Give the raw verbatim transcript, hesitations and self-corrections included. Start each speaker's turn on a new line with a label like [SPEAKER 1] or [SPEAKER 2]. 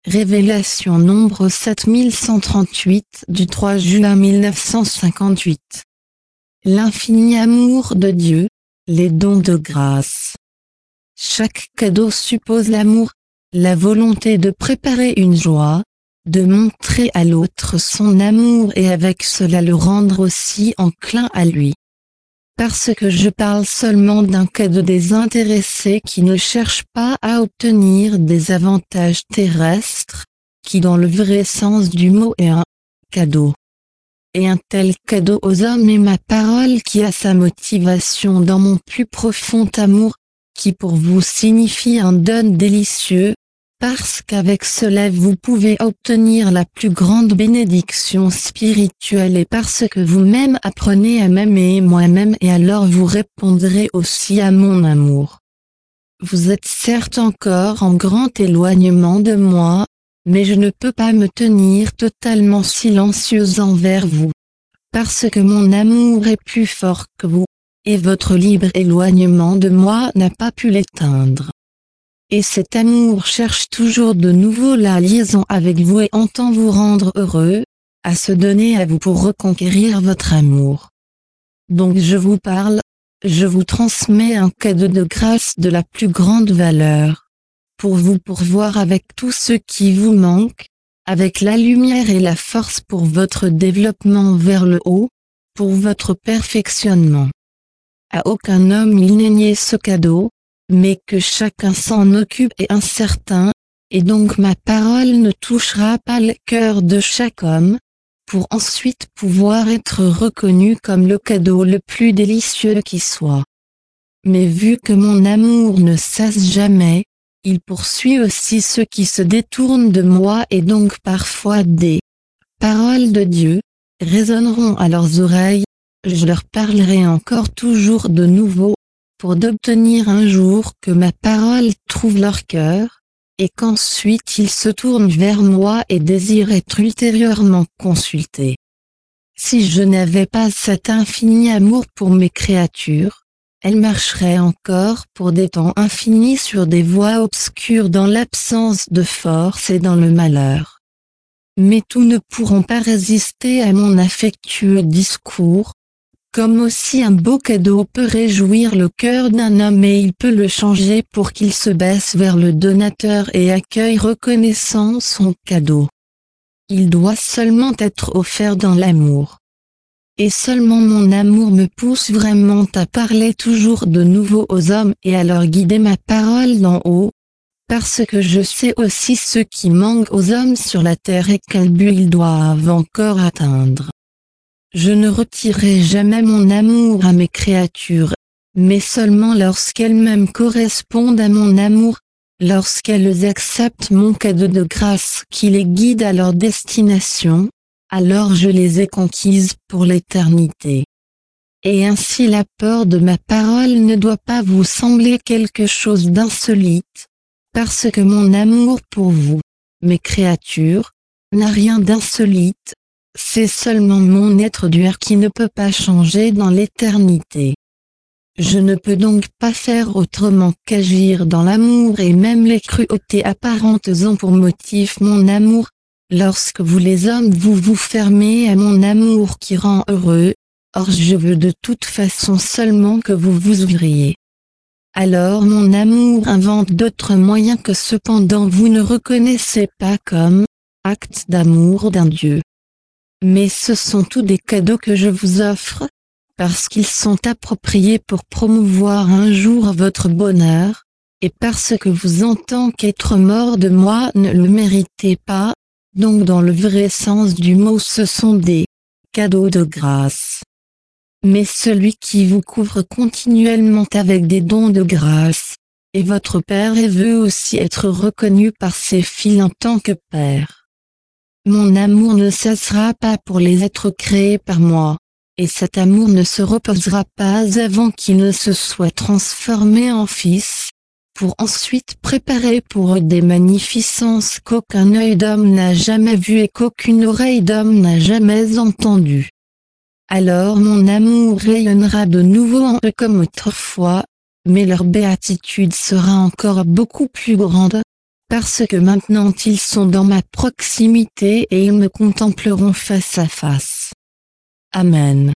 [SPEAKER 1] Révélation nombre sept mille cent trente-huit du trois juin mille neuf cent cinquante-huit. L'infini amour de Dieu, les dons de grâce. Chaque cadeau suppose l'amour, la volonté de préparer une joie, de montrer à l'autre son amour et avec cela le rendre aussi enclin à lui. Parce que je parle seulement d'un cadeau désintéressé qui ne cherche pas à obtenir des avantages terrestres, qui dans le vrai sens du mot est un cadeau. Et un tel cadeau aux hommes est ma parole qui a sa motivation dans mon plus profond amour, qui pour vous signifie un don délicieux, parce qu'avec cela vous pouvez obtenir la plus grande bénédiction spirituelle et parce que vous-même apprenez à m'aimer moi-même et alors vous répondrez aussi à mon amour. Vous êtes certes encore en grand éloignement de moi, mais je ne peux pas me tenir totalement silencieuse envers vous. Parce que mon amour est plus fort que vous, et votre libre éloignement de moi n'a pas pu l'éteindre. Et cet amour cherche toujours de nouveau la liaison avec vous et entend vous rendre heureux, à se donner à vous pour reconquérir votre amour. Donc je vous parle, je vous transmets un cadeau de grâce de la plus grande valeur, pour vous pourvoir avec tout ce qui vous manque, avec la lumière et la force pour votre développement vers le haut, pour votre perfectionnement. À aucun homme il n'est nié ce cadeau, mais que chacun s'en occupe est incertain, et donc ma parole ne touchera pas le cœur de chaque homme, pour ensuite pouvoir être reconnu comme le cadeau le plus délicieux qui soit. Mais vu que mon amour ne cesse jamais, il poursuit aussi ceux qui se détournent de moi et donc parfois des paroles de Dieu résonneront à leurs oreilles, je leur parlerai encore toujours de nouveau, pour d'obtenir un jour que ma parole trouve leur cœur, et qu'ensuite ils se tournent vers moi et désirent être ultérieurement consultés. Si je n'avais pas cet infini amour pour mes créatures, elles marcheraient encore pour des temps infinis sur des voies obscures dans l'absence de force et dans le malheur. Mais tous ne pourront pas résister à mon affectueux discours, comme aussi un beau cadeau peut réjouir le cœur d'un homme et il peut le changer pour qu'il se baisse vers le donateur et accueille reconnaissant son cadeau. Il doit seulement être offert dans l'amour. Et seulement mon amour me pousse vraiment à parler toujours de nouveau aux hommes et à leur guider ma parole d'en haut, parce que je sais aussi ce qui manque aux hommes sur la terre et quel but ils doivent encore atteindre. Je ne retirerai jamais mon amour à mes créatures, mais seulement lorsqu'elles-mêmes correspondent à mon amour, lorsqu'elles acceptent mon cadeau de grâce qui les guide à leur destination, alors je les ai conquises pour l'éternité. Et ainsi l'apport de ma parole ne doit pas vous sembler quelque chose d'insolite, parce que mon amour pour vous, mes créatures, n'a rien d'insolite. C'est seulement mon être dur qui ne peut pas changer dans l'éternité. Je ne peux donc pas faire autrement qu'agir dans l'amour et même les cruautés apparentes ont pour motif mon amour, lorsque vous les hommes vous vous fermez à mon amour qui rend heureux, or je veux de toute façon seulement que vous vous ouvriez. Alors mon amour invente d'autres moyens que cependant vous ne reconnaissez pas comme acte d'amour d'un Dieu. Mais ce sont tous des cadeaux que je vous offre, parce qu'ils sont appropriés pour promouvoir un jour votre bonheur, et parce que vous en tant qu'être mort de moi ne le méritez pas, donc dans le vrai sens du mot ce sont des cadeaux de grâce. Mais celui qui vous couvre continuellement avec des dons de grâce, est votre Père et veut aussi être reconnu par ses filles en tant que Père. Mon amour ne cessera pas pour les êtres créés par moi, et cet amour ne se reposera pas avant qu'il ne se soit transformé en Fils, pour ensuite préparer pour eux des magnificences qu'aucun œil d'homme n'a jamais vues et qu'aucune oreille d'homme n'a jamais entendues. Alors mon amour rayonnera de nouveau en eux comme autrefois, mais leur béatitude sera encore beaucoup plus grande, parce que maintenant ils sont dans ma proximité et ils me contempleront face à face. Amen.